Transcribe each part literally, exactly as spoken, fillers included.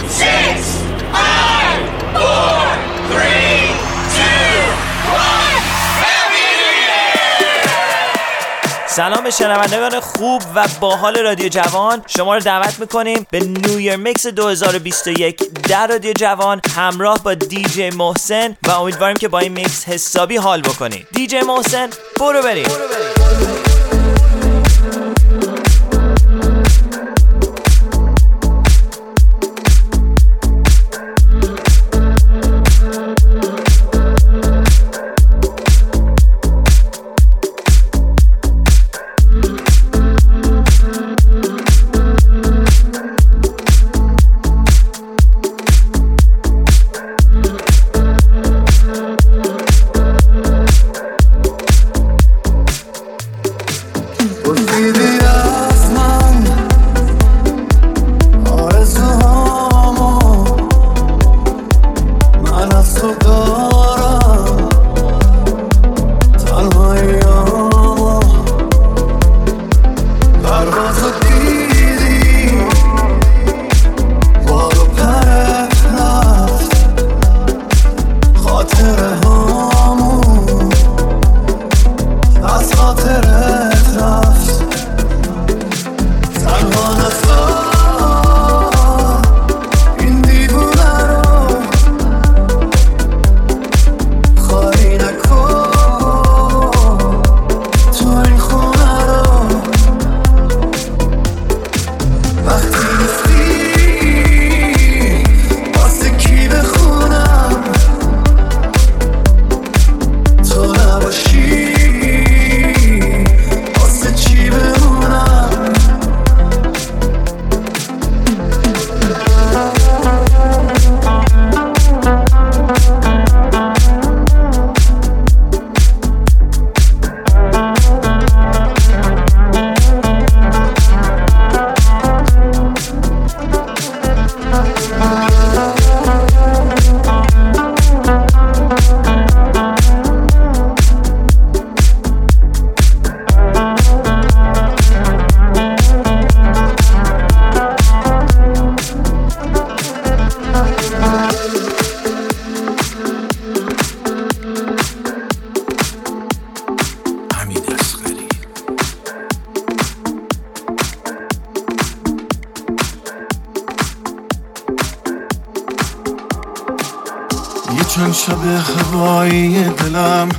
six, five, four, three, two, one. Happy New Year! سلام به شنوندگان خوب و باحال رادیو جوان. شما رو دعوت میکنیم به نیویر میکس دو هزار و بیست و یک در رادیو جوان همراه با دی جی محسن و امیدواریم که با این میکس حسابی حال بکنید. دی جی محسن برو بریم. چند شب هوایی دلم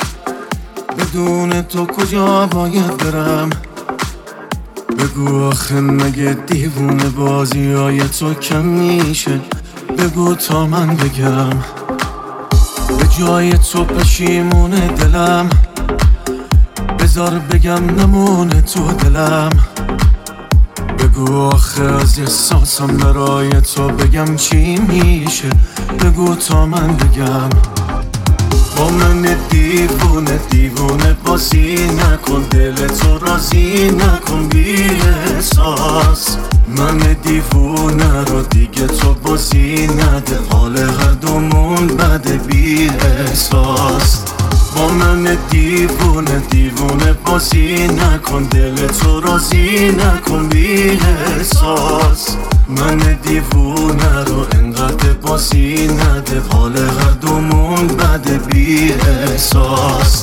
بدون تو کجا باید برم؟ بگو آخه مگه دیوونه بازی های تو کم میشه؟ بگو تا من بگم به جای تو پشیمونه دلم، بذار بگم نمونه تو دلم. بگو آخه از احساسم برای تو بگم چی میشه؟ بگو تا من بگم. با من دیوونه دیوونه بازی نکن، دل تو راضی نکن بی احساس. من دیوونه رو دیگه تو بازی نده، حال هر دومون بده بی احساس. با من دیوونه دیوونه بازی نکن، دل تو راضی نکن بی احساس. من دیوونه رو انقدر بازی نده، حال هر دومون بده بی احساس.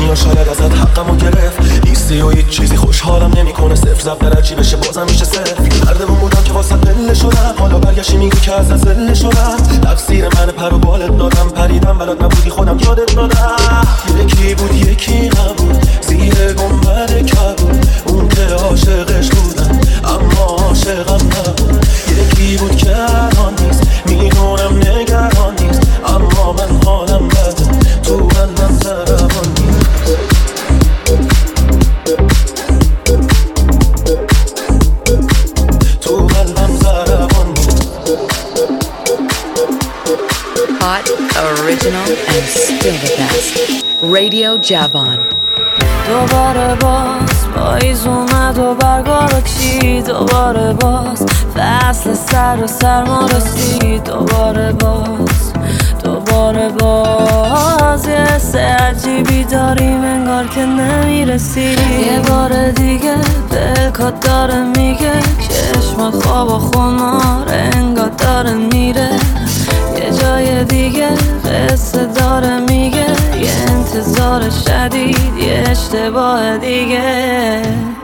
دنیا شاید ازت حقمو گرفت، نیستی و هیچ چیزی خوشحالم نمیکنه، صفر ضرب در چی بشه بازم میشه صفر. دردمون بودم که واسه دل شدم، حالا برگشتی میگی که از دل شدم. تقصیر من پر و بالت دادم، پریدم بلد نبودی خودم یادت دادم. یکی بود یکی نبود، زیر گنبد کبود، اون که عاشقش بودم اما عاشقم نبود. یکی بود که الان نیست، میدونم نگران نیست، اما من حالم بده، تو قلبم ضربان نیست. تو قلبم ضربان نیست. Hot, original and still the best. Radio Javan. دوباره باز پاییز اومد و برگا رو چید، دوباره باز فصل سر و سرما رسید، دوباره باز دوباره باز یه حس عجیبی داریم انگار که نمیرسی. یه بار دیگه دلکات داره میگه، چشمات خواب و خمار انگار داره میره. یه جای دیگه قصه داره میگه، یه انتظار شدید، یه اشتباه دیگه.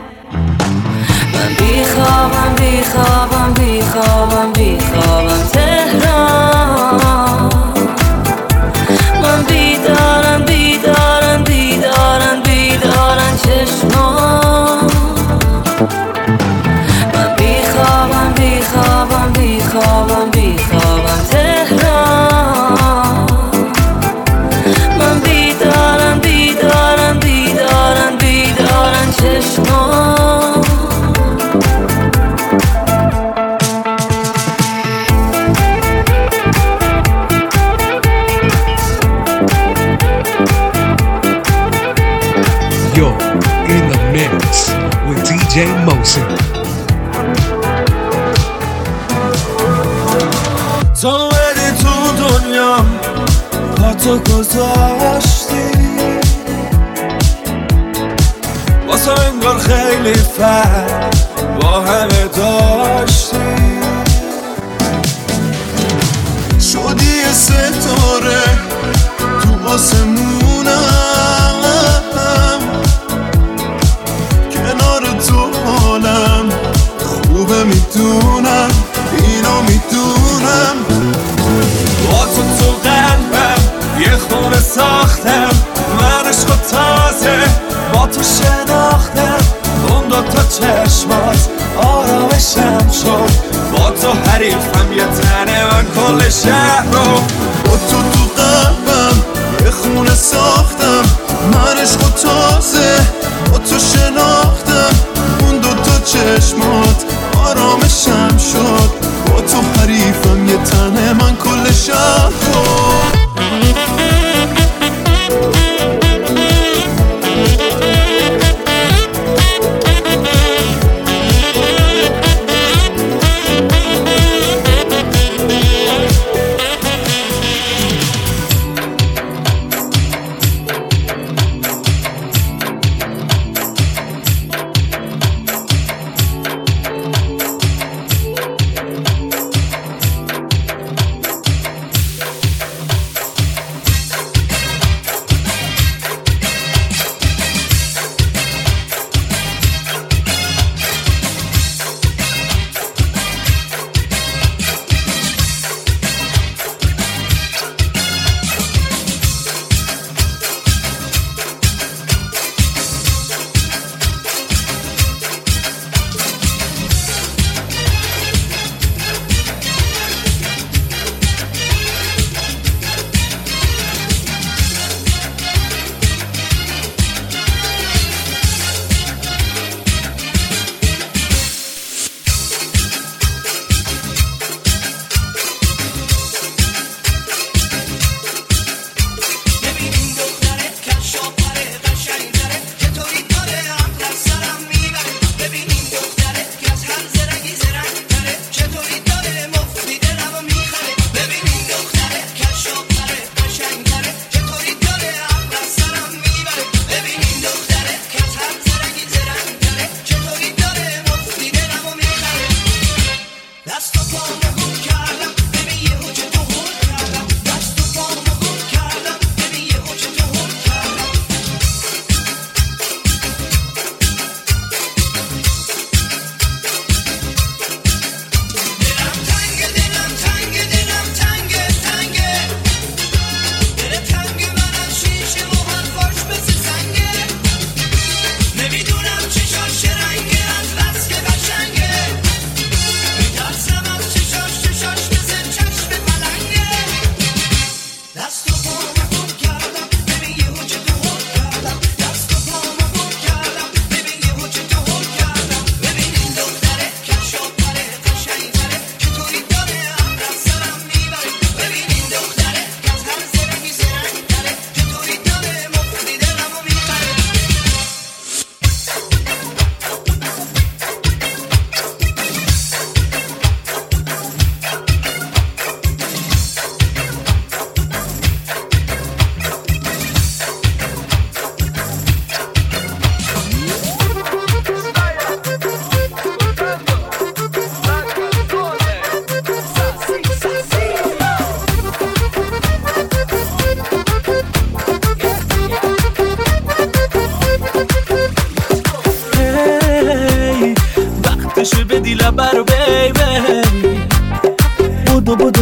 من بیخوابم بیخوابم بیخوابم بیخوابم تهران. من بیدارم بیدارم بیدارم بیدارم چشمان. من بیخوابم بیخوابم بیخوابم بیخوابم تهران. من بیدارم بیدارم بیدارم بیدارم چشمان. You're in the mix with دی جی Mohsen. تو اومدی تو دنیام، پاتو گذاشتی واسه انگار خیلی فرق با همه داشتی. شدی یه ستاره تو آسمونم، کنار تو حالم خوبه میدونم، اینو میدونم. با تو تو قلبم یه خونه ساختم، من عشق و تازه با تو شناختم. اون دوتا چشمات آرامشم شد، با تو حریفم یه تنه من کل شهر رو. با تو تو قلبم یه خونه ساختم، من عشق و تازه با تو شناختم. اون دوتا چشمات آرامشم شد، با تو حریفم یه تنه من کل شهر رو.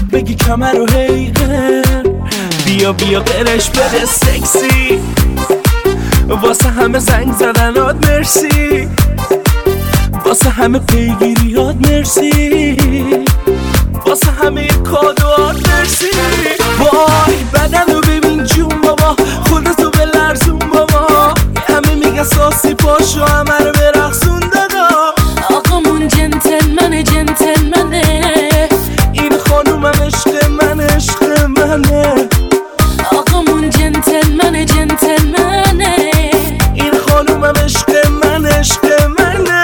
بگی کمر و حیقه، بیا بیا قرش بده سکسی، واسه همه زنگ زدنات مرسی، واسه همه پیگیریات مرسی، واسه همه کادوات مرسی. وای بدن رو ببین جون بابا، خودتو به لرزون بابا، همه میگه ساسی پاشو همه رو برقصون دادا. آقامون جنتلمنه جنتلمنه، این خانومم عشق من عشق منه. آقامون جنتلمنه جنتلمنه، این خانومم عشق من عشق منه.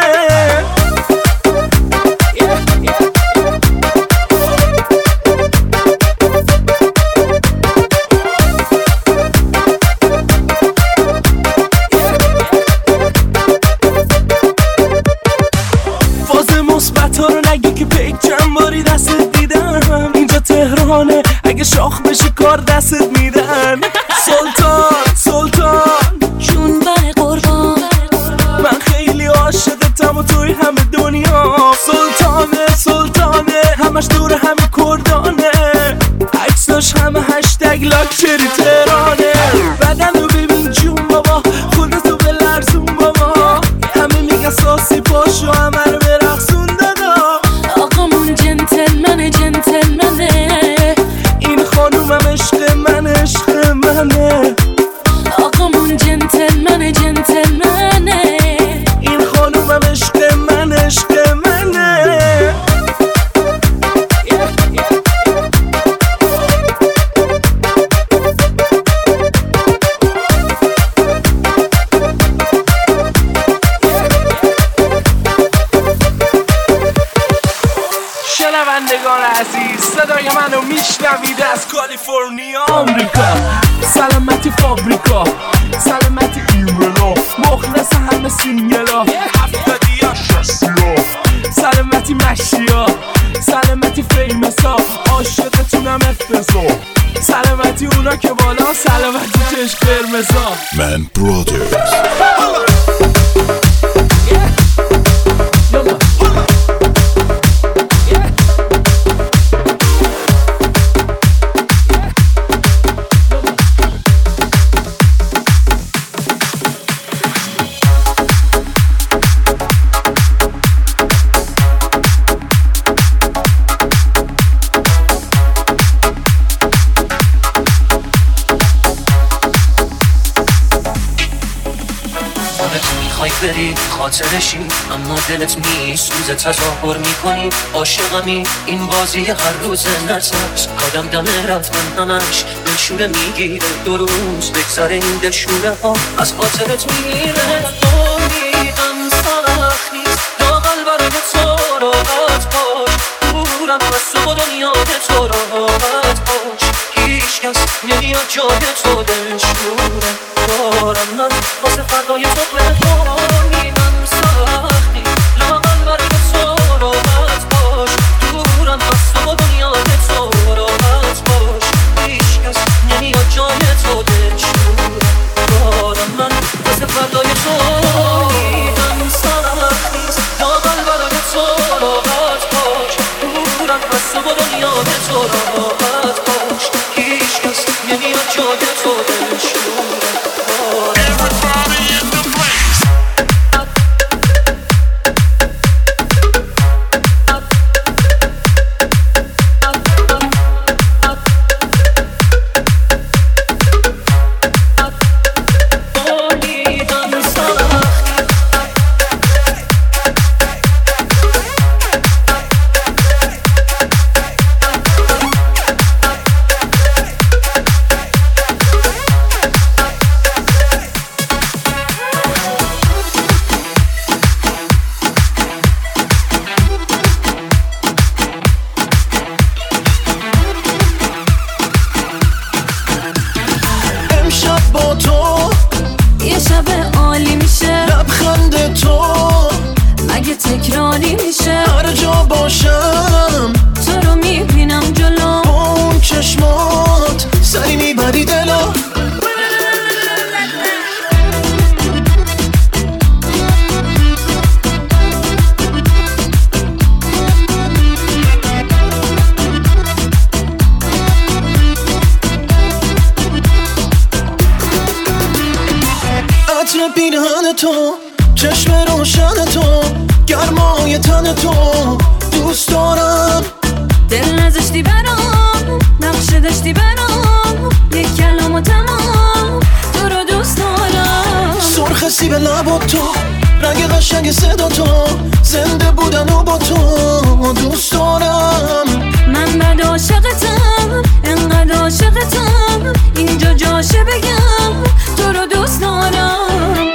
تهرانه اگه شاخ بشی کار دستت میدن. سلطان سلطان جون بر قربان، من خیلی عاشقتم و توی همه دنیا. سلطانه سلطانه همش دور همه کردانه، عکساش همه هشتگ لاکچری تهرانه. بدن رو ببین جون بابا، خودتو به لرزون بابا، همه میگن ساسی پاشو همه رو برقصون دادا. آقامون جنتلمنه جنتلمنه، خانومم عشق من عشق منه. آقامون جنتلمنه جنتلمنه، این خانومم عشق من عشق منه. شنوندگان عزیز، صدای منو میشنوید از کالیفرنیا آمریکا. سلامتی فابریکا، سلامتی ایملا، مخلص همه سینگلا، هفتادی ها شستیا، سلامتی مشیا، سلامتی فیمسا، عاشقتونم افتضا، سلامتی اونا که بالا، سلامتی چشم قرمزا. من برادرز بری خاطرشی اما دلت میسوزه، تظاهر میکنی عاشقمی، این بازی هر روز نترس، آدم دم رفتن همش دلشوره میگیره، دو روز بگذره این دلشوره ها از خاطرت میره. امیدم سخت نیست لااقل برای تو راحت باش، دورم از تو دنیای تو راحت باش، هیچ کس نمیاد جای تو دلشوره دارم من واسه فردای تو بخونیدم سختی، لااقل برای تو راحت باش، دورم از تو دنیای تو راحت باش، هیچ کس نمیاد جای تو دلشوره دارم من واسه فردای تو امیدم سختی، لااقل برای تو راحت باش، دورم از تو دنیای تو راحت باش، هیچ کس نمیاد جای تو دلشوره. عطر پیرهن تو، چشم روشن تو، گرمای تن تو دوست دارم. دل نذاشتی برام، نقشه داشتی برام، یک کلام و تمام تو رو دوست دارم. سرخ سیب لبات تو، رنگ قشنگ صدا تو، زنده بودن و با تو دوست دارم. من بد عاشقتم، انقدر عاشقتم، اینجا جاشه بگم تو رو دوست دارم.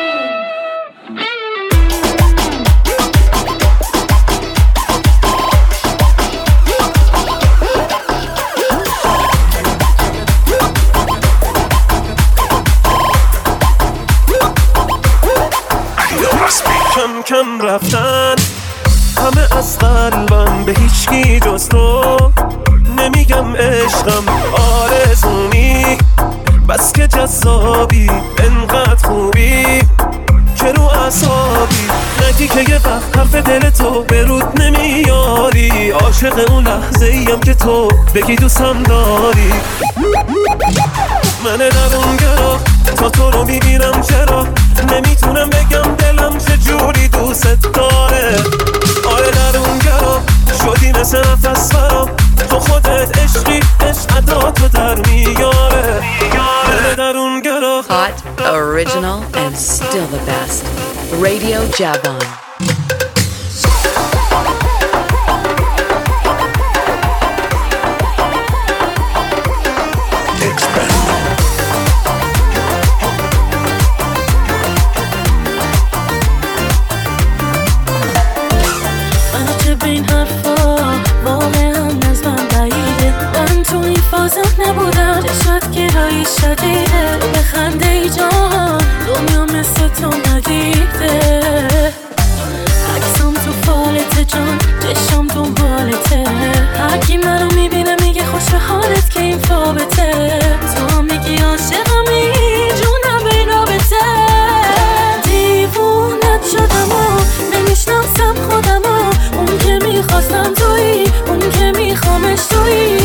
کم کم رفتن همه از قلبم، به هیچکی جز تو نمیگم عشقم آرزومی، بس که جذابی انقدر خوبی که رو اعصابی، نگی که یه وقت حرف دل تو به رود نمیاری. عاشق اون لحظه ایم که تو بگی دوستم داری. من درونگرا تا تو رو میبینم، چرا نمیتونم بگم دلم چجوری دوست داره. آره درونگرا شدی مثل نفس برام، تو خودت عشقی، عشق عداتو در میاره. من درونگرا Hot, original, and still the best. Radio Javon. نبودم چشمت گرایی شدیده، به خنده ای جان دنیا مثل تو ندیده. عکسم تو فالته جان، چشم دنبالته، هرکی منو میبینه میگه خوش به حالت که این فابته. تو هم میگی عاشقمی، جونم به این رابطه. دیوونت شدم و نمیشناسم خودم و اون که میخواستم تویی، اون که میخوامش تویی.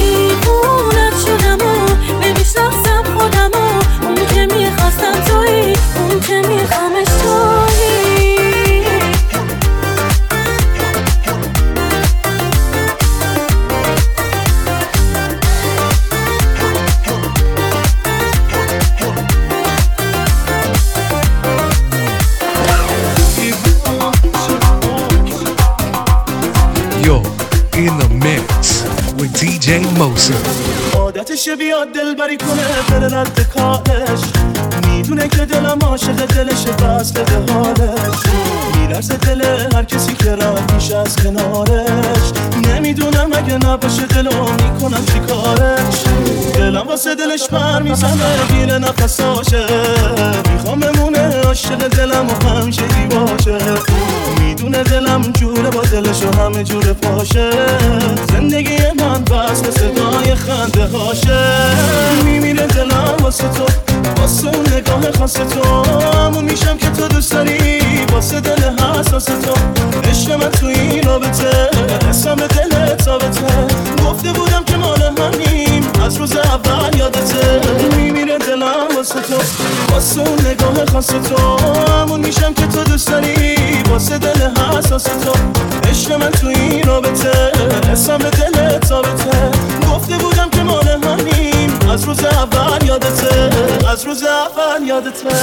In the mix with دی جی Mosin. عادتشه بیاد دل بری کنه بره رد کارش، میدونه که دلم عاشق دلشه وصل به حالش. میرسه دل هر کسی که رد میشه از کنارش، نمیدونم اگه نباشه دلو میکنم چی کارش. دلم واسه دلش پر میزنه گیره نفساشه، میخوام بمونه عاشق دلم و همشگی باشه. میدونه دلم جوره با دلش و همه جوره پاشه، زندگی من بس به صدای خنده هاشه. میمیره دلم واسه تو، واسه اون نگاه خاص تو، همون میشم که تو دوست داری، واسه دل حساس تو. عشق من تو این رابطه، اسم به دل ثابته. گفته بودم که مال همیم، از روز اول یادته. میمیره دلم واسه تو، واسه اون نگاه خاص تو، همون میشم که تو دوست داری، واسه دل حساس تو. عشق من تو این رابطه، اسم به دل ثابته. گفته بودم که مال همیم، از روز اول یادته، از روز اول یادته.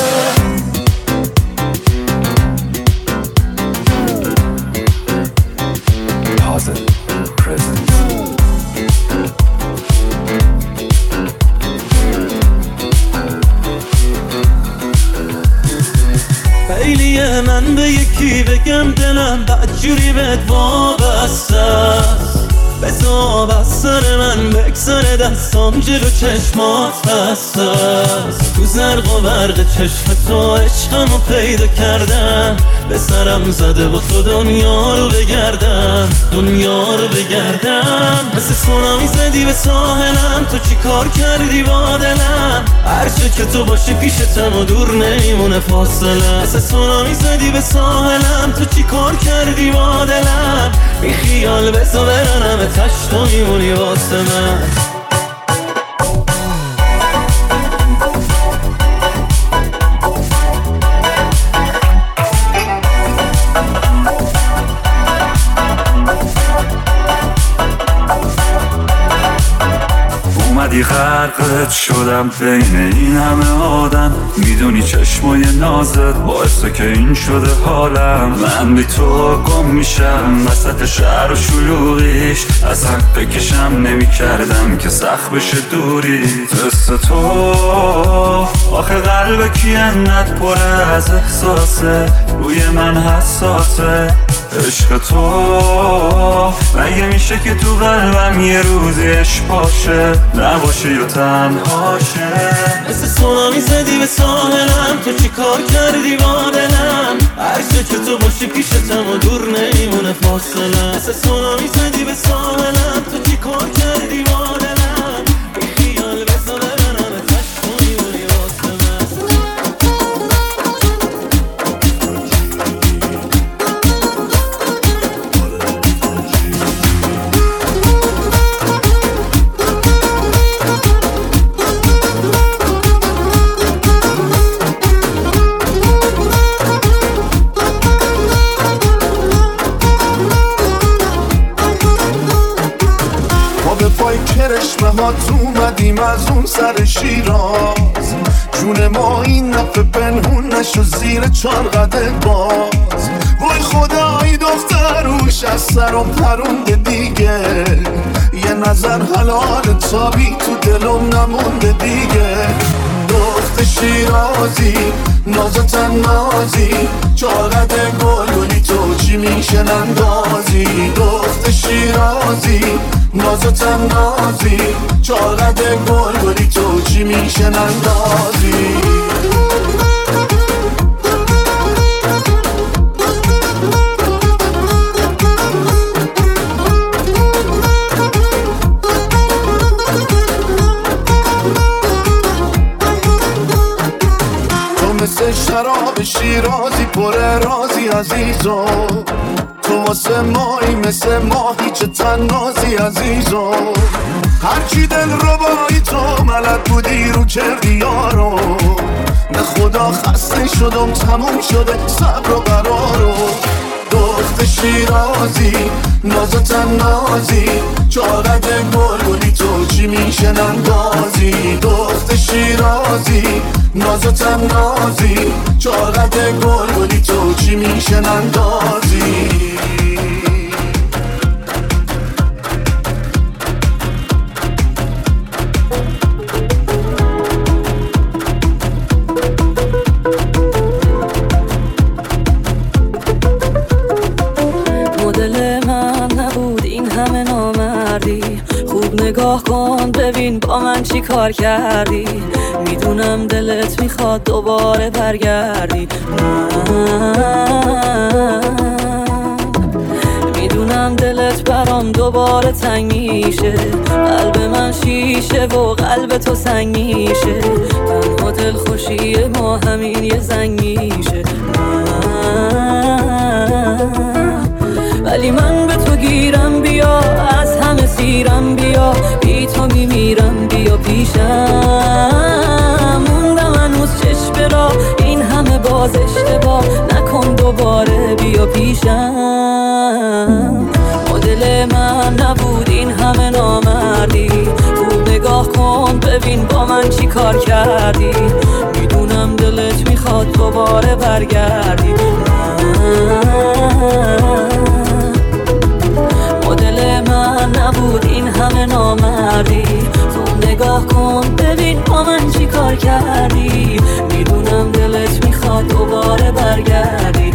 خیلیه من به یکی بگم دلم بدجوری بهت وابسته است، بذار از سر من بگذره دستام جلو چشمات بسته است. تو زرق و برق چشم تو عشقمو پیدا کردم، به سرم زده با تو دنیا رو بگردم، دنیا رو بگردم. مثل سونامی زدی به ساحلم، تو چی کار کردی با دلم؟ هرچه که تو باشی پیشتم و دور نمیمونه فاصله. مثل سونامی زدی به ساحلم، تو چی کار کردی با دلم؟ بی خیال بزا برنم تشت تو میمونی واسه من. غرقت شدم بین این همه آدم. میدونی چشمای نازت باعثه که این شده حالم. من بی تو گم میشم وسط شهر و شلوغیش. اصلا بکشم نمی کردم که سخت بشه دوری. مثل تو آخه قلب کی انقدر پره از احساسه، روی من حساسه. عشق تو مگه میشه که تو قلبم یه روزی عشق باشه، نباشه یا تنهاشه. مثل سونامی زدی به ساحلم، تو چی کار کردی با دلم؟ عکس که تو باشی پیشتم و دور نمیمونه فاصله. مثل سونامی زدی به ساحلم، تو چی کار کردی با دلم؟ بی خیال بزنه برنامه تشت میمونی واسه من. کرشمه ها تو اومدیم از اون سر شیراز. جون ما این نفه پنهون نشو زیر چار قده باز. وای خدای دختروش از سرم پرونده دیگه. یه نظر حلال تابی تو دلم نمونده دیگه. دخت شیرازی نازتن نازی، چارد گلگلی تو چی میشه نندازی. دخت شیرازی نازتن نازی، چارد گلگلی تو چی میشه نندازی. مثل شراب شیرازی پر رازی عزیزو. تو واسه مایی مثل ماهی چه تنازی عزیزو. هرچی دل ربایی تو ملد بودی رو کردی یارو. به خدا خسته شدم تموم شده صبر و قرارو. دخت شیرازی نازتن نازی، چارد گلگلی تو چی میشه نندازی. دخت شیرازی نازتن نازی، چارد گلگلی تو چی میشه نندازی. نگاه کن ببین با من چی کار کردی. میدونم دلت میخواد دوباره برگردی. میدونم دلت برام دوباره تنگ میشه. قلب من شیشه و قلب تو سنگ میشه. تنها دل خوشی ما همین یه زنگ میشه. ولی من به تو گیرم بیا، از همه سیرم بیا. بی تو میمیرم بیا پیشم. موندم هنوز چشم را این همه باز اشتباه نکن دوباره بیا پیشم. مدل من نبود این همه نامردی. خوب نگاه کن ببین با من چی کار کردی. میدونم دلت میخواد دوباره برگردی. مدل من نبود این همه نامردی. خوب نگاه کن ببین با من چی کار کردی. میدونم دلت میخواد دوباره برگردی.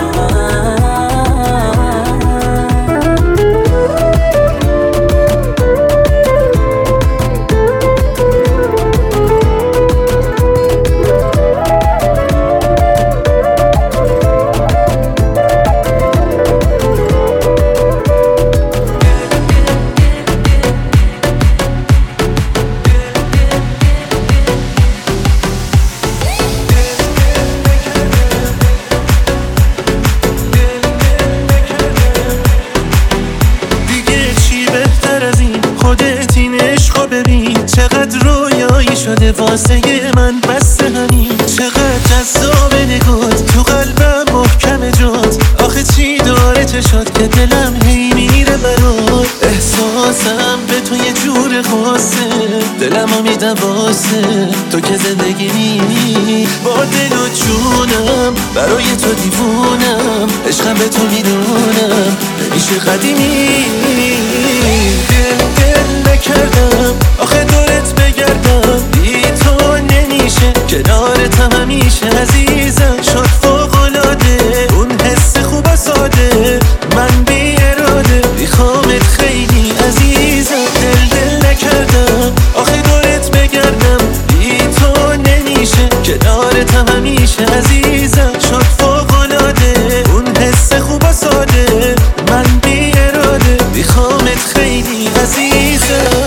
واسه من بسته همین. چقدر جذاب نگات تو قلبم محکم جات. آخه چی داره چشات که دلم هی میره برات. احساسم به تو یه جور خاصه. دلم جونم میدم واسه تو که زندگی می با دل و جونم برای تو دیوونم عشقم به تو میدونم نمیشه قدیمی دل دل نکردم آخه دورت بگردم بی تو نمیشه کنارتم همیشه عزیزم شد فوق‌العاده اون حس خوب و ساده من بی اراده میخوامت خیلی عزیزم دل دل نکردم آخه دورت بگردم بی تو نمیشه کنارتم همیشه عزیزم شد فوق‌العاده اون حس خوب و ساده من بی اراده میخوامت خیلی عزیزم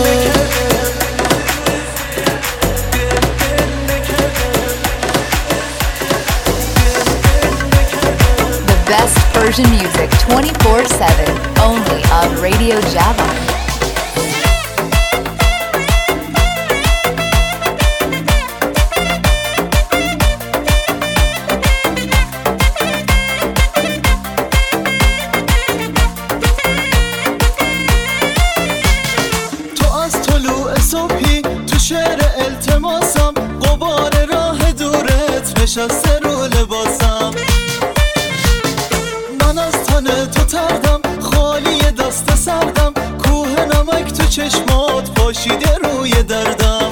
Best Persian music twenty-four seven, only on Radio Java. تو از طلوع صبحی تو شعر التماسم غبار راه دورت نشسته رو لباسم من از تن تو تردم خالی دست سردم کوه نمک تو چشمات پاشیده روی دردم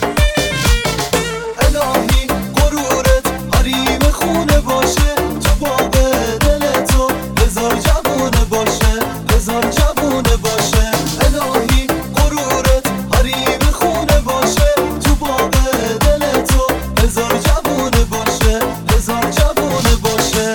الهی غرورت حریم خونه باشه تو باغ دل تو هزار جوونه باشه هزار جوونه باشه الهی غرورت حریم خونه باشه تو باغ دل تو هزار جوونه باشه هزار جوونه باشه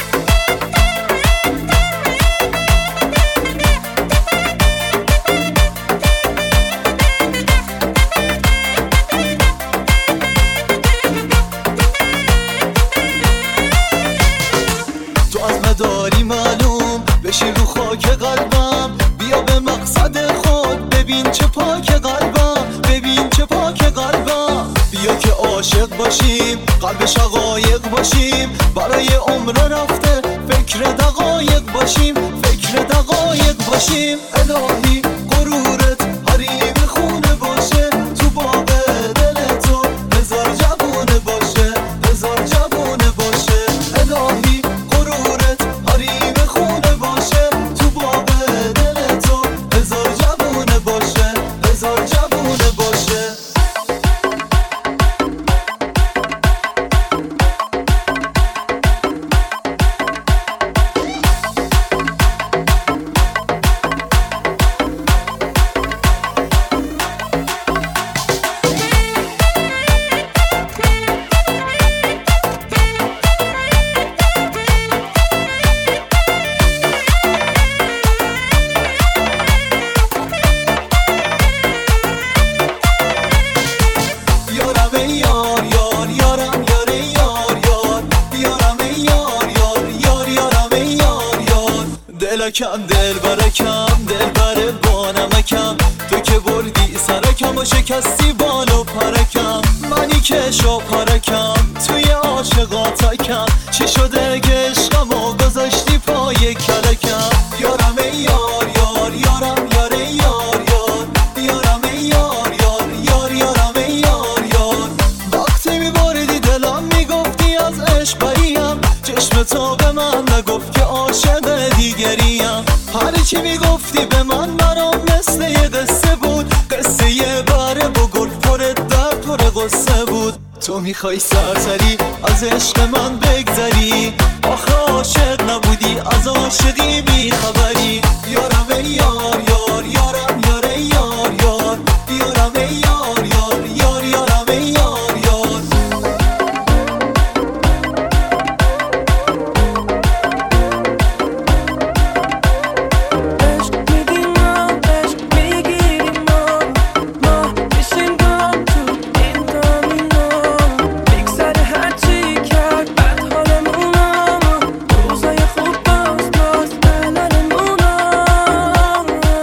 تو از مداری معلوم بشی رو خاک قلبم بیا به مقصد خود ببین چه پاک قلبم ببین چه پاک قلبم بیا که عاشق باشیم قلب شقایق باشیم برای عمر رفته فکر دقایق باشیم فکر دقایق باشیم الهی غرورت حریم خونه باشه تو باغ دل تو هزار جوونه باشه هزار جوونه باشه الهی غرورت حریم خونه باشه تو باغ دل تو هزار جوونه باشه هزار جوونه باشه یارم ای یار یار یارم یار ای یار یار یارم ای یار یار یار یارم ای یار یار دلکم دل برکم دل بر بانمکم تو که بردی سرکم و شکستی بال و پرکم منی که شو پرکم توی عاشقاتکم چی شده که عشقمو گذاشتی پای کلکم یارم ای یار یار یارم یار ای یار یار یارم ای یار یار یار یارم ای یار یار وقتی میبردی دلم میگفتی از عشق بریم چشم تو به من نگفت که عاشق دیگریم هر چی میگفتی به من برام مثل یه قصه بود قصه یه بره با گل پر درد پر قصه بود تو میخوای سرسری از عشق من بگذری آخه عاشق نبودی از عاشقی بیخبری یارم ای یار یار یارم یار ای یار یار یارم ای یار یار یار یارم ای یار یار عشق میدیم ما عشق میگیریم ما ما بشیم گام تو این دامینا میگذره هرچی کرد بد حالمونم روزای خوب باز باز بلالمونم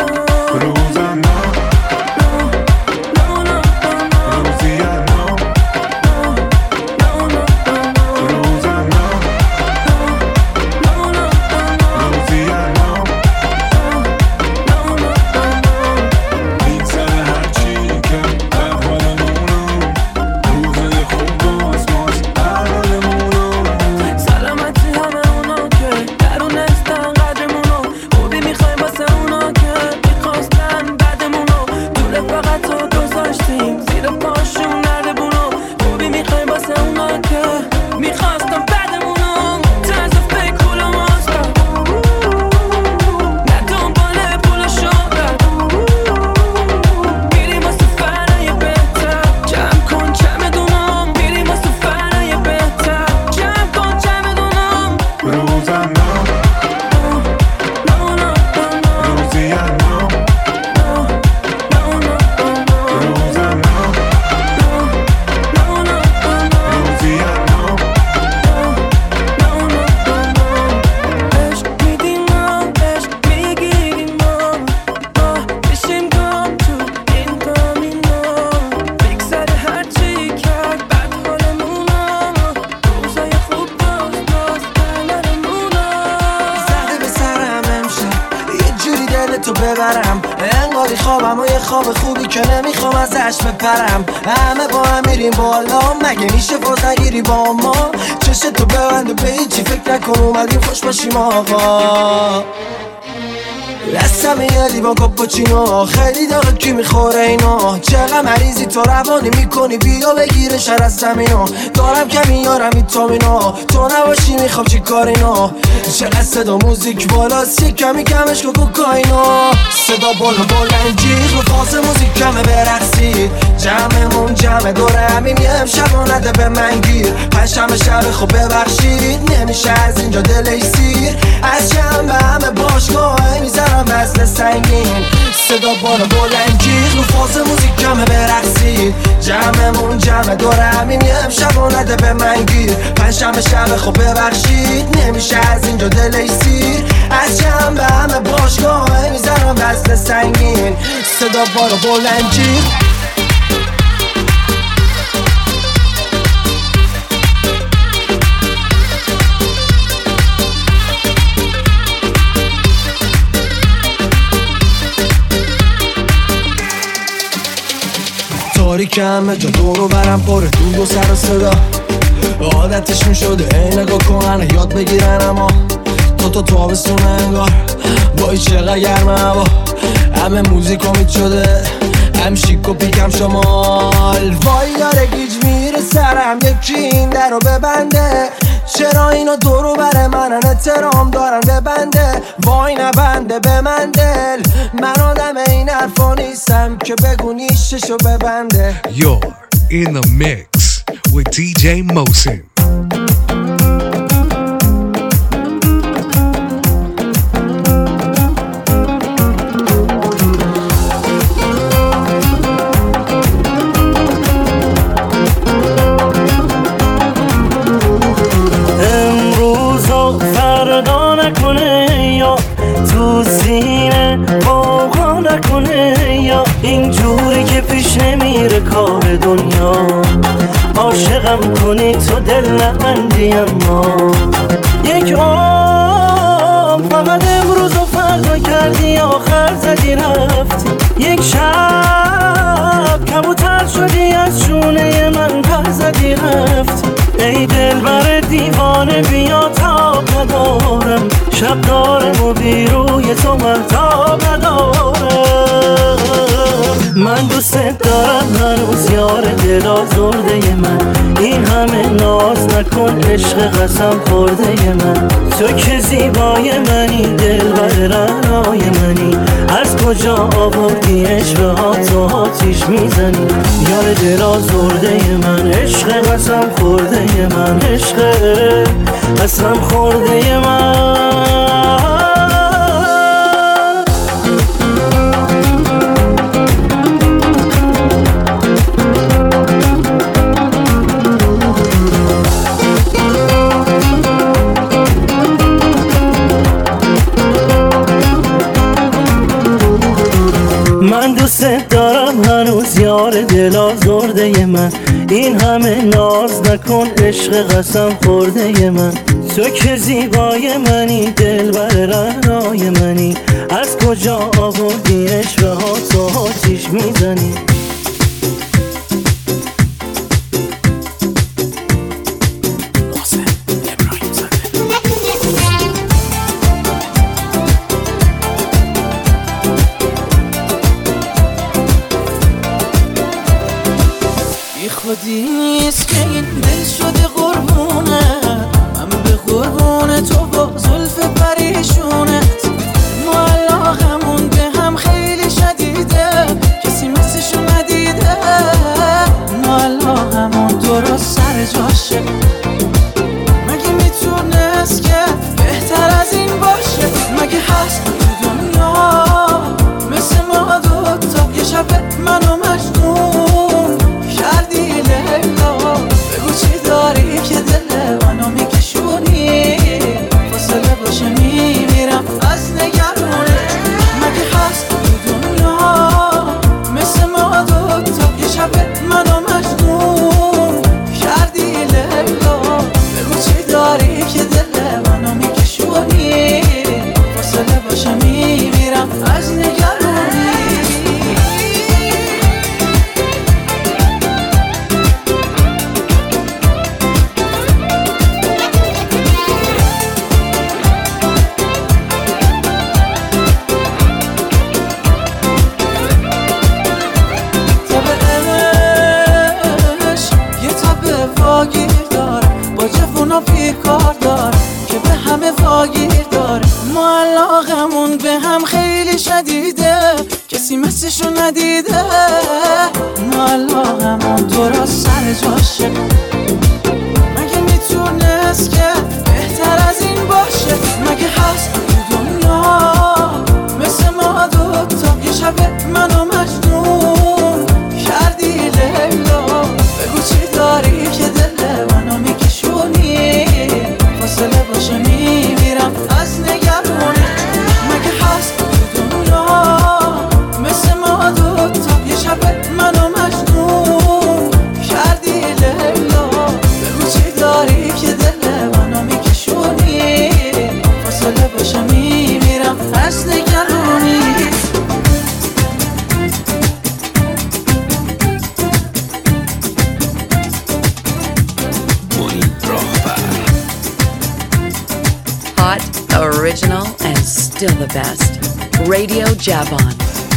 تو ببرم، انگاری خوابم و یه خواب خوبی که نمیخوام ازش بپرم. همه با هم میریم بالا، مگه میشه فاز نگیری با ما؟ چشت تو ببند و به هیچی فکر نکن، اومدیم خوش باشیم آقا. دستم یه لیوان کاپوچینو، خیلی داره کی میخوره اینا. چقدر مریضی تو روانی میکنی، بیا بگیره شر از زمینو. دارم کمی یارم ویتامینا، تو نباشی میخوام چی کار اینا. چقدر صدا موزیک بالاست، یه کمی کمش که کوکائینا. صدا بالا بلند جیغ رو فاز موزیک کمه برقصید. جمعمون جمع دوره همیم یه امشب و نده به من گیر. پنجشنبه شب خب ببخشید، نمیشه از اینجا دل سیر. از جمع به همه باشگاه میزنم وزن سنگین. صدا بالا بلند جیغ رو فاز موزیک کمه برقصید. جمعمون جمع دوره همیم یه امشب و نده به من گیر. پنجشنبه شب خب ببخشید، نمیشه از اینجا دل سیر. از جمع به همه باشگاه میزنم وزن سنگین. صدا بالا بلند جیغ. تاریک همه جا دورو برم پره دود و سر و صدا. عادتش میشده ای نگاه کنن یاد بگیرن، اما تا تو تابستونه انگار وای چقدر گرمه هوا. همه موزیک امید شده، هم شیک و پیکم شمال. وای داره گیج میره سرم، یکی این در رو ببنده. چرا اینا دورو بر منن، احترام دارن ببنده. وای نبنده به من دل، من آدم این حرفا نیستم که بگو نیششو ببنده. You're in the mix with دی جی Mosin. تو سینه باقا نکنه، یا اینجوری که پیش نمیره کار دنیا. عاشقم کنی تو دل نبندی، اما یک عمر فقط امروز و فردا کردی، آخر زدی رفتی. یک شب کبوتر شدی از شونه من، پر زدی رفتی. ای دل بر دیوانه بیا تاب ندارم، شب دارم و بیروی تو مهتاب ندارم. من دوست دارم هنوز یار دل آزرده من. این همه ناز نکن عشق قسم خورده من. تو که زیبای منی، دل بر رنای منی. از کجا آوردی عشق ها تو آتیش میزنی. یار دل آزرده من، عشق قسم خورده من. عشق قسم خورده من. من دوست دارم هنوز یار دل آزرده من. این همه ناز نکن عشق قسم خورده من. تو که زیبای منی، دل بر رنای منی. از کجا آوردی عشق ها تو آتیش میزنی. خودی نیست که این دل شده قربونه، من به قربون تو با زلف پریشونت. ما علاقمون به هم خیلی شدیده، کسی مثلشو ندیده. ما علاقمون درست سر جاشه، مگه میتونست که بهتر از این باشه؟ مگه هست تو دنیا مثل ما دوتا؟ یه شب منو مجنون کردی لیلا، بگو چی داری که دل منو میکشونی؟ فاصله باشه میمیرم از نگرانت. مگه هست تو دنیا مثل ما دوتا؟ یه شب منو مجنون کردی لیلا، بگو چی داری که دل منو میکشونی؟ فاصله باشه میمیرم از نگرانی. واگیر دار با جوونا پیکار دار که به همه واگیر دار. ما علاقمون به هم خیلی شدیده، کسی مثلشو ندیده. ما علاقمون درست سر جاشه، مگه میتونست که بهتر از این باشه؟ مگه هست تو دنیا مثل ما دوتا؟ یه شب منو مجنون کردی لیلا، بگو چی داری که دل منو میکشونی؟ فاصله باشه میمیرم از نگرانی. مگه هست تو دنیا مثل ما دوتا؟ یه شب منو مجنون کردی لیلا، بگو چی داری که دل منو میکشونی؟ فاصله باشه میمیرم از نگرانی. Hot, original, and still the best. Radio Javon.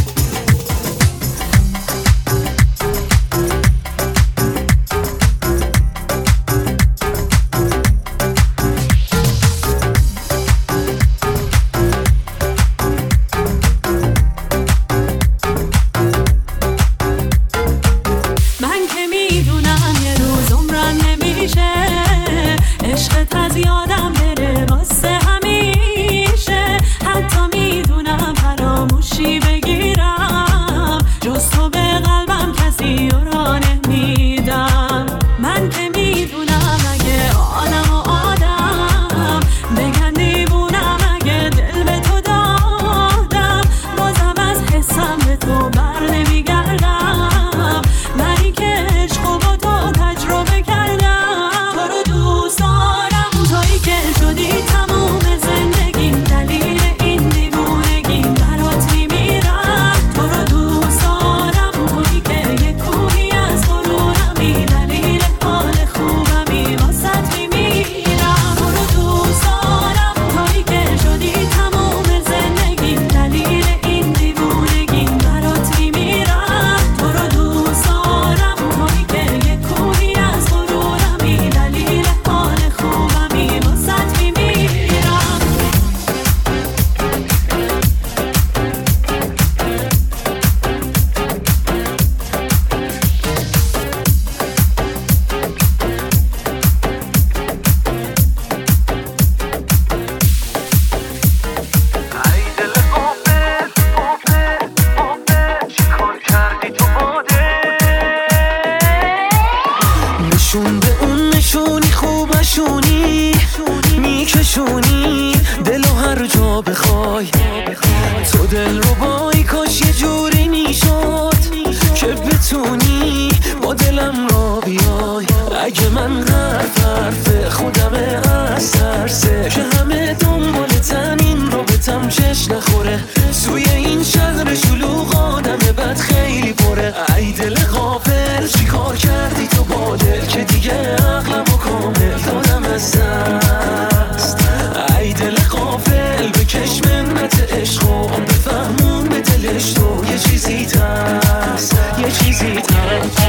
من که میدونم یه روز عمرم نمیشه، عشقت از یادم بره واسه همیشه. حتی میدونم فراموشی بگیرم، جز تو به قلبم کسی را نمیدم. من که میدونم اگه آدم و آدم بگن دیوونم، اگه دل به تو دادم بازم از حسم به تو بر نمیگردم. منی که عشق و با تو تجربه کردم، تو رو دوست دارم، تویی که شدی تموم زندگیم، دلیل این دیوونگی برات میمیرم. تو رو دوست دارم، تویی که یه کوهی از غرورمی، دلیل حال خوبمی واسط میمیرم. تو رو دوست دارم، تویی که شدی تموم زندگیم، دلیل این دیوونگی برات میمیرم. تو رو دوست دارم، تویی که یه کوهی از غرورمی، دلیل حال خوبمی واسط میمیرم. نشون به اون نشونی خوبشونی میکشونی دلو هر جا بخوای. تو دل رو بای کاش یه جوری میشد که بتونی با دلم را بیای. اگه من حرف حرف خودمه از ترسه که همه دنبالتن، این رابطم چش نخوره. توی این شهر شلوغ آدم بد خیلی پره. ای دل غافل چی کار کردی تو با دل که دیگه عقلمو کامل دادم از دست. ای دل غافل بکش منت عشق و بفهمون به دلش تو یه چیزی هست، یه چیزی هست.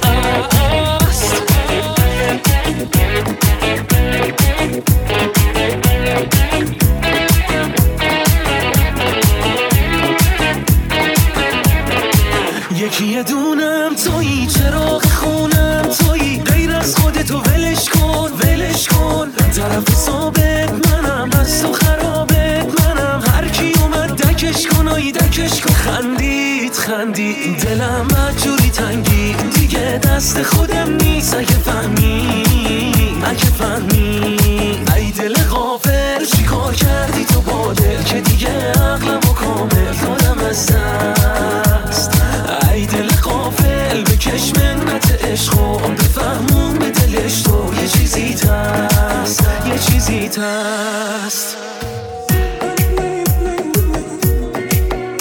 یکی یه دونم تویی، چراغ خونم تویی، غیر از خودتو ولش کن ولش کن. طرف ثابت منم، از تو خرابت منم، هر کی اومد دکش کن آی دکش کن. خندید خندید دلم مجوری تنگی، دیگه دست خودم نیست. اگه فهمی اگه فهمی ای دل غافل چی کار کردی تو با دل که دیگه عقلمو کامل دادم از دست. ای دل غافل بکش منت عشق و بفهمون به دلش تو یه چیزی هست، یه چیزی هست.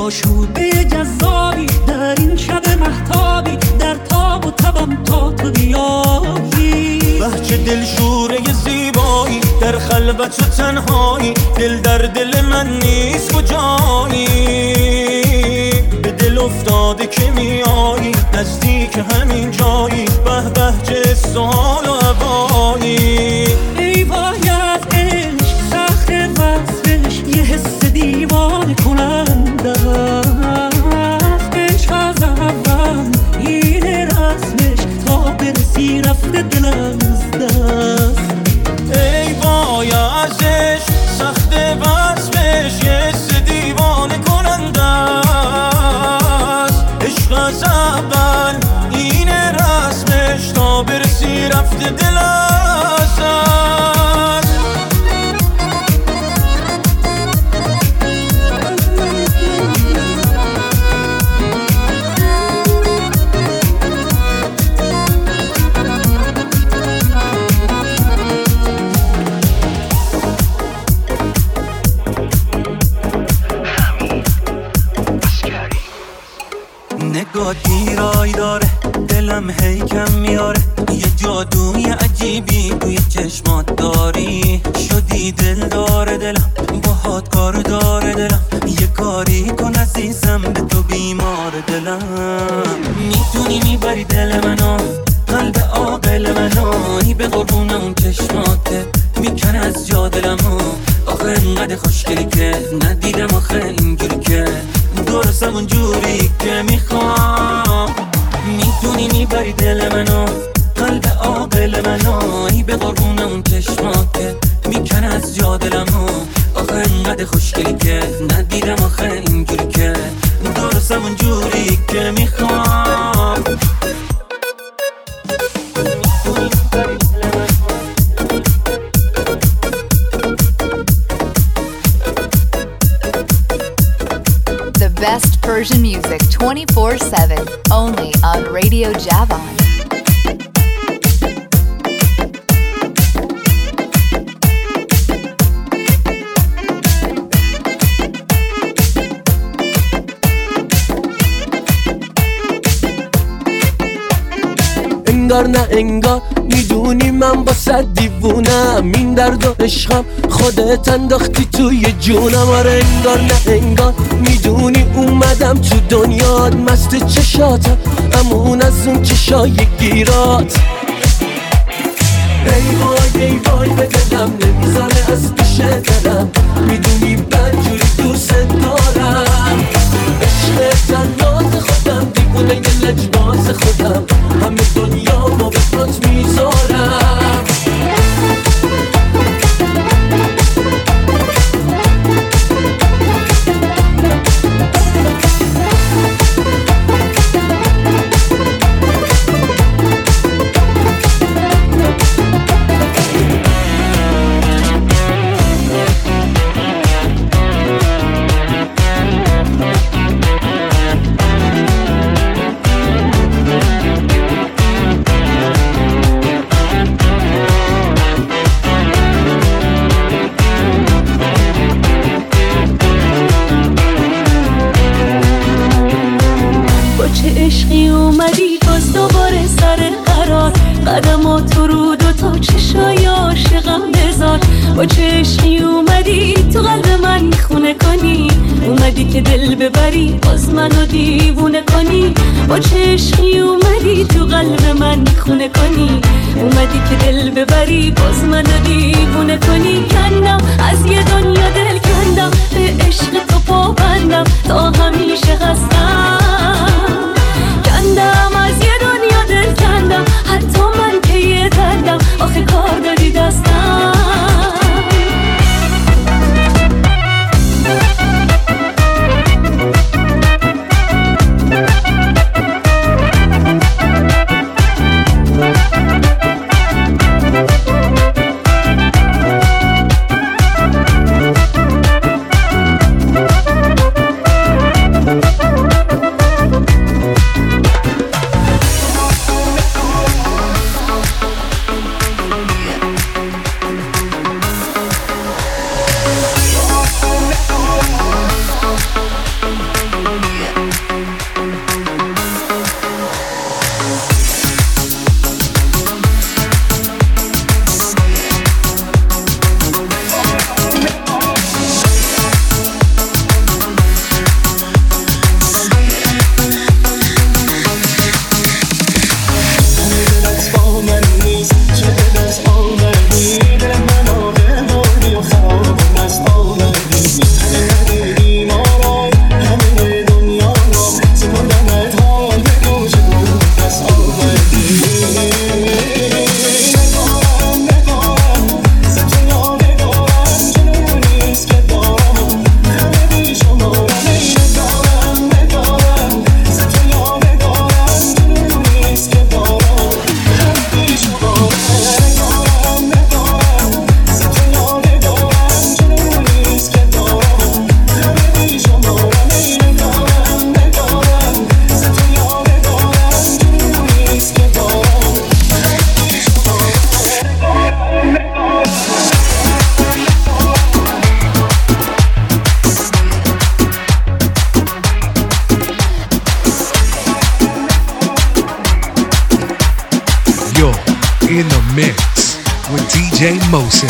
آشوبه جذابی در این شب مهتابی، در تاب و تبم تا تو بیایی. بهچه دلشوره زیبایی در خلوت و تنهایی، دل در دل من نیست کجایی. به دل افتاده که میایی نزدیک همین جایی، به بهجه سوال و هوایی. ای وای از عشق سخت وصفش یه حس دیوانه کننده است. عشق از اول این رسمش تا برسی رفته دل از دست. ای وای از عشق سخت وصفش یه حس دیوانه کننده است. عشق از اول این رسمش تا برسی رفته دل از دست. نگاه گیرایی داره دلم هی کم میاره، یه جادوی عجیبی توی چشمات داری. شدی دل داره دلم باهات کار داره دلم، یه کاری کن عزیزم به تو بیمار دلم. میتونی میبری دل منو قلب عاقل منو، ای به قربون اون چشماته میکنه از جا دلمو. آخه انقدر خوشگلی که ندیدم آخه اینجوری که درستم اونجوری که میخوام. میتونی میبری دل منو قلب عاقل منو، ای به قربون اون چشماته میکنه از جا دلمو. آخه انقدر خوشگلی که ندیدم آخه اینجوری که درستم اونجوری که میخوام. The best Persian music twenty-four seven, only on Radio Javan. انگار نه انگار میدونی من با صد دیوونم، این درد و عشقم خودت انداختی توی جونم. آره انگار نه انگار میدونی اومدم تو دنیات، مست چشاتم امون از اون چشای گیرات. ای وای ای وای به دلم نمیذاره از پیش دلم، میدونی بدجوری دوست دارم. عشق تنات خودم دیوونه یه لجباز خودم، همه دنیا ما به پات میذارم. عشقی اومدی باز دوباره سر قرار، قدماتو رو دوتا چشای عاشقم بذار. با چه عشقی اومدی تو قلب من خونه کنی، اومدی که دل ببری باز منو دیوونه کنی. با چه عشقی اومدی تو قلب من خونه کنی، اومدی که دل ببری باز منو دیوونه کنی. کندم از یه دنیا دل کندم، به عشق تو پابندم تا همیشه هستم. کندم از یه دنیا دل کندم، حتی من که یه دردم آخه کار داری دستم. in the mix with D J Mosen.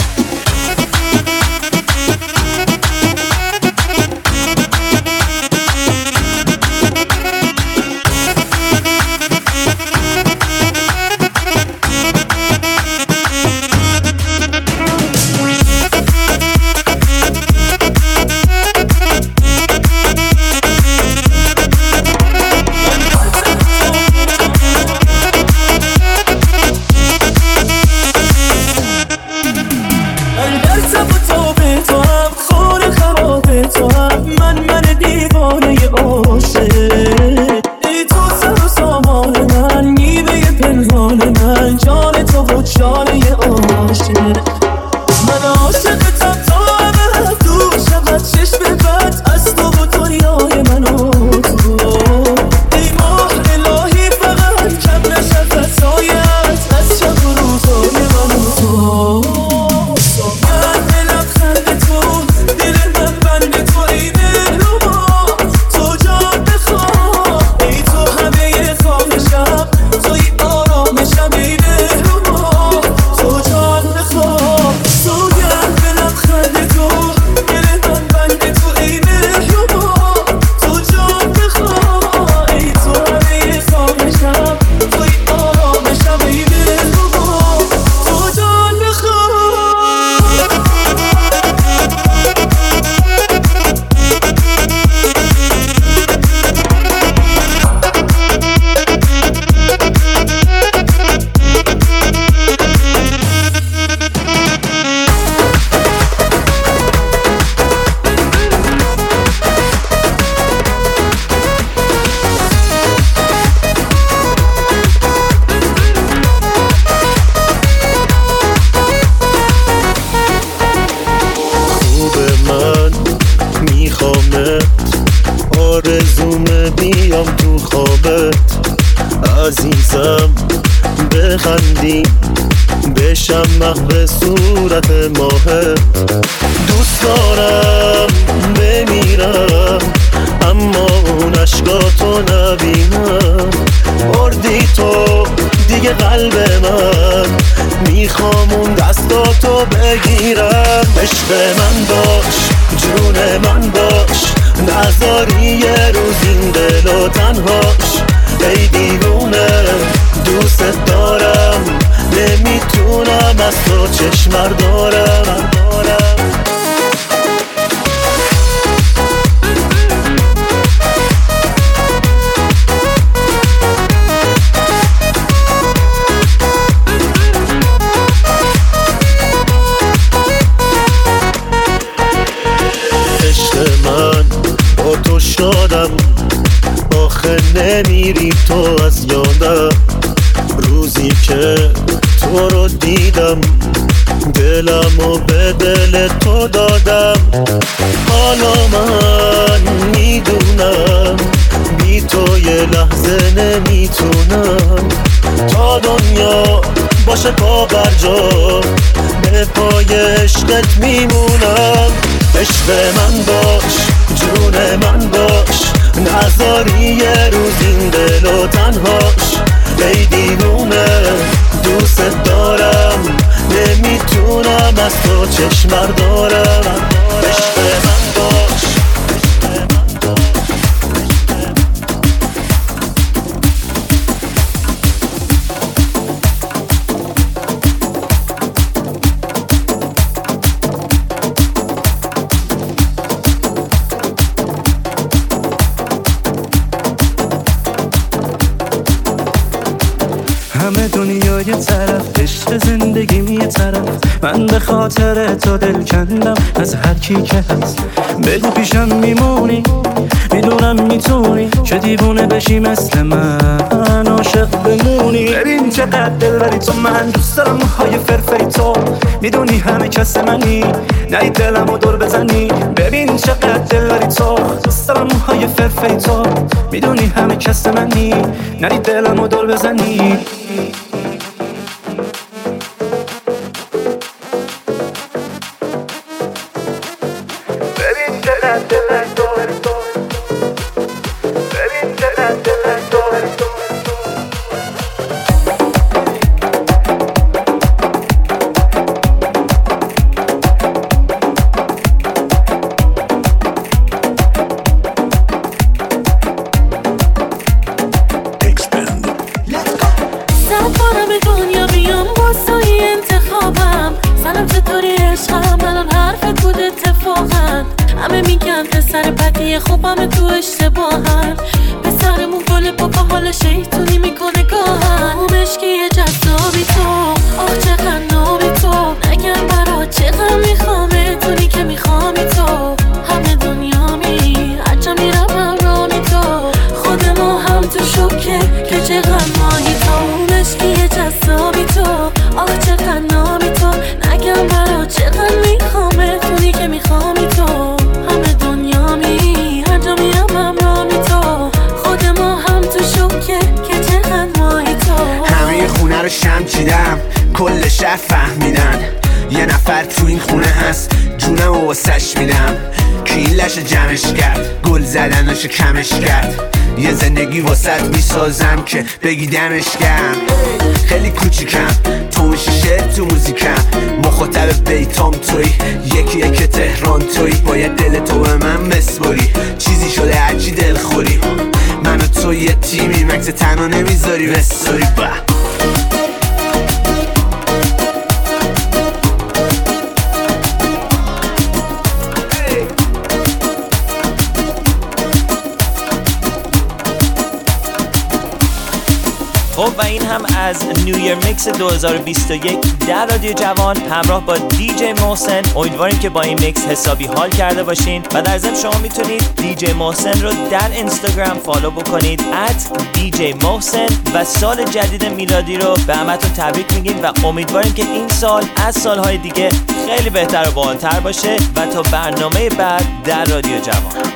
آرزومه بیام تو خوابت عزیزم بخندی بشم محو صورت ماهت دوست دارم بمیرم اما اون عشقاتو نبینم بردی تو دیگه قلب من میخوام اون دستاتو بگیرم عشق من باش جون من باش نذاری یه روز این دل و تنهاش ای دیوونه دوست دارم نمیتونم از تو چشمر دارم عشق من با تو شادم آخه نمیری تو از یادم روزی که تو رو دیدم دلمو به دل تو دادم حالا من میدونم بی تو یه لحظه نمیتونم تا دنیا باشه پا بر جا به پای عشقت میمونم عشق من باش جون من باش نذاری یه روز این دل و تنهاش ای دیوونه دوست دارم نمیتونم از تو چشمر دارم عشق من باش همه دنیا یه طرف عشق زندگیم یه طرف من به خاطر تو دل کندم از هر کی که هست بگو پیشم میمونی میدونم میتونی چه دیوونه بشی مثل من عاشق بمونی ببین چقدر دل بری تو من دوست دارم موهای فرفری تو میدونی همه کس منی نهی دلمو دور بزنی ببین چقدر دل بری تو دوست دارم موهای فرفری تو میدونی همه کس منی نهی دلمو دور بزنی همه میگن پسر بدیه، خب همه تو اشتباهن. پسرمون گل پاکا حال شیطونی میکنه گاهن. اون مشکی جذابی تو، آخ چقدر نابی تو، نگم برا چقدر میخوامه تونی که میخوامی تو. همه دنیا می عجب میرم همرامی تو، خود ما هم تو شوکه که چقدر ماهی تو. اون مشکی جذابی تو، آخ چقدر نابی تو، نگم برا چقدر میخوامه تونی که میخوامی تو. همه دنیا می عجب میرم همرامی تو، خود ما هم تو شوکه که چقدر ماهی تو. همه خونه رو شم چیدم، کل شهر فهمیدن یه نفر تو این خونه هست، جونم و واسش میدم. کیلش جمعش کرد، گل زدنش کمش کرد. یه زندگی واسط میسازم که بگی دمش گرم. خیلی کوچیکم، تو میشی شعر تو موزیکم. مخاطب بیتام توی، یکی یکی تهران توی. باید دل تو به من بسپری، چیزی شده هرچی دل خوری. من و تو یه تیمی، مکس تنها نمیذاری بساری. با خب و این هم از نیویر میکس دو هزار و بیست و یک در رادیو جوان همراه با دیجی محسن. امیدواریم که با این میکس حسابی حال کرده باشین و در ضمن شما میتونید دیجی محسن رو در اینستاگرام فالو بکنید ات دیجی محسن و سال جدید میلادی رو به همتون تبریک میگیم و امیدواریم که این سال از سالهای دیگه خیلی بهتر و بالاتر باشه و تا برنامه بعد در رادیو جوان.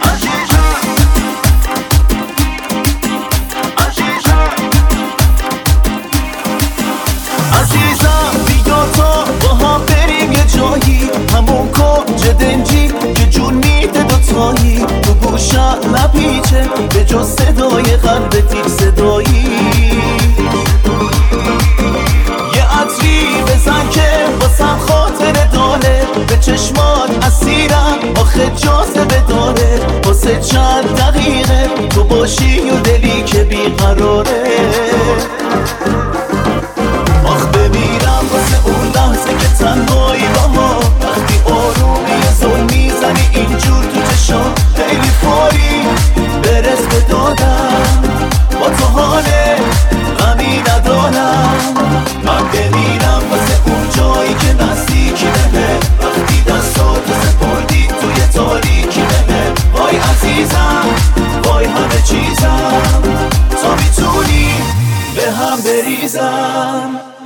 عزیزم بیا تا با هم بریم یه جایی، همون کنج دنجی که جون میده دوتایی. تو گوشم نپیچه به جز صدای قلبت صدایی. یه عطری بزن که باسم خاطر داره، به چشمات اسیرم آخه جاذبه داره. واسه چند دقیقه تو باشی و دلی که بیقراره. آخ بمیرم واسه اون لحظه که تنهایی با ما، وقتی آرومی یه زل میزنی اینجور تو چشام. خیلی پاری برس به دادم، با تو حاله غمی ندارم. من بمیرم واسه اون جایی که نزدیکی بهه، وقتی دستاتو سپردی توی تاریکی بهه. وای عزیزم وای همه چیزم، تا میتونی به هم بریزم.